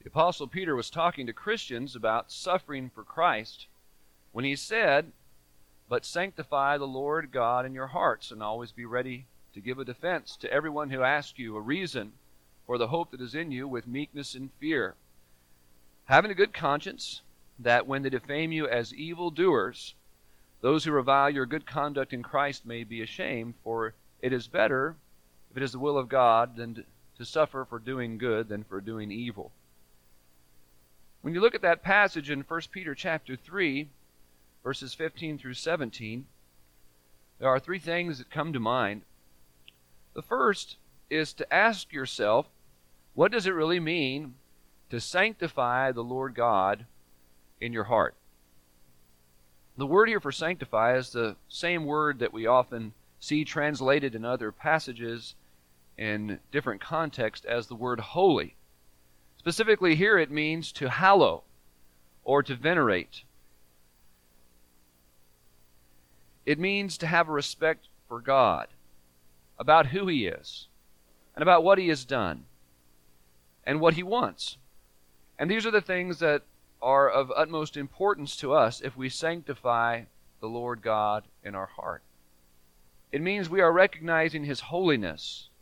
The Apostle Peter was talking to Christians about suffering for Christ when he said, "But sanctify the Lord God in your hearts, and always be ready to give a defense to everyone who asks you a reason for the hope that is in you with meekness and fear, having a good conscience, that when they defame you as evildoers, those who revile your good conduct in Christ may be ashamed, for it is better, if it is the will of God, than to suffer for doing good than for doing evil." When you look at that passage in 1 Peter chapter 3, verses 15 through 17, there are three things that come to mind. The first is to ask yourself, what does it really mean to sanctify the Lord God in your heart? The word here for sanctify is the same word that we often see translated in other passages in different contexts as the word holy. Specifically here it means to hallow or to venerate. It means to have a respect for God, about who He is, and about what He has done, and what He wants. And these are the things that are of utmost importance to us if we sanctify the Lord God in our heart. It means we are recognizing His holiness